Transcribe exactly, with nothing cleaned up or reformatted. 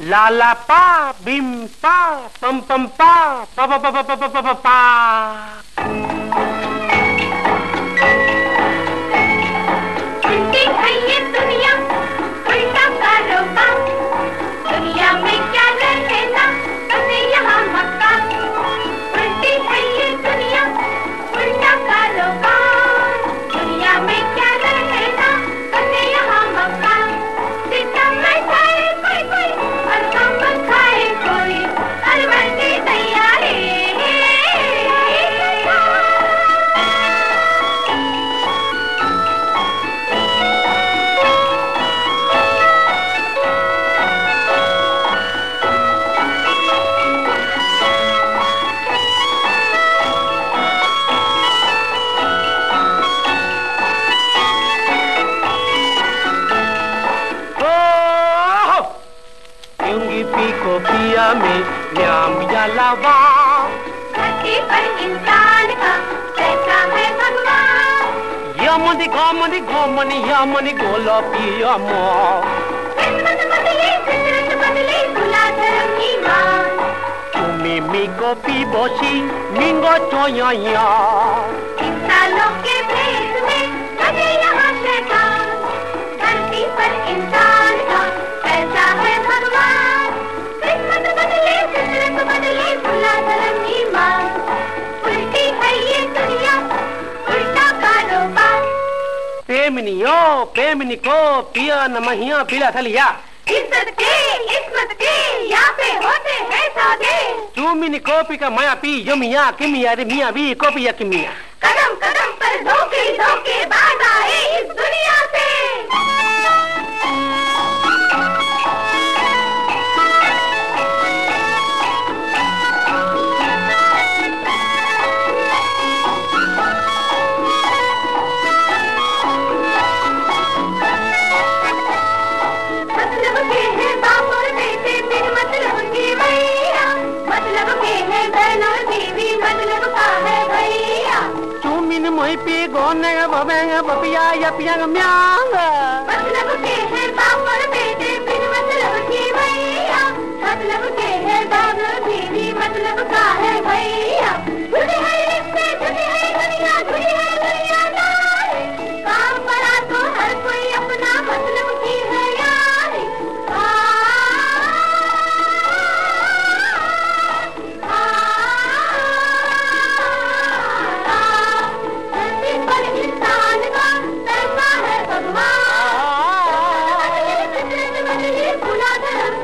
ला ला पा बिम पा पम पम पा पा पा पा पा पा पा पा। उल्टी है ये दुनिया, उल्टा कारोबार, दुनिया में क्या रहेगा बसे यहाँ मक्का। उल्टी है ये दुनिया, उल्टा कारोबार, दुनिया में क्या रहेगा बसे यहाँ मक्का। सितम में खाए कोई कोई और गम खाए कोई, और बनती तैयारी पी को पिया में न्याम या लावा, धरती पर इंसान का कैसा है भगवान। यमनि गमनि गमनि यमनि गोला पिया मो, किस्मत बदली फितरत बदली भुला धर्म ईमान। तुमी मी को पी बोसी मिंगो चोया, इंसानों के भेष में लगे यहाँ शैतान। धरती पर इंसान का कैसा है भगवान, किस्मत बदले फितरत बदले भुला धर्म ईमान। उल्टी है ये दुनिया, उल्टा कारोबार। पेमनियो पेमनी को पिया नमहिया पिला थलिया, इज्जत के इस्मत के यहाँ पे होते हैं सौदे। तुमिनी कॉपी का माया पी यमिया किमिया रे मिया भी कॉपिया किमिया। कदम कदम पर धोखे धोखे बाज आए इस दुनिया से। मतलब के हैं बाप और बेटे बिन मतलब के भैया, मतलब के हैं बहन और बीवी मतलब का है भैया। तुमिन मोई पी गोने बबेंगे बपिया यपिया म्यांग, मतलब के हैं बाप और बेटे बिन मतलब के भैया, मतलब के हैं बहन और बीवी मतलब का है भैया। जुड़ी है रिश्ते जुड़ी है दुनिया जुड़ी है दुनियादारी, काम पड़ा तो हर कोई अपना मतलब की है यारी। आ, आ, आ, धरती पर इंसान का कैसा है भगवान, फितरत बदली भुला धर्म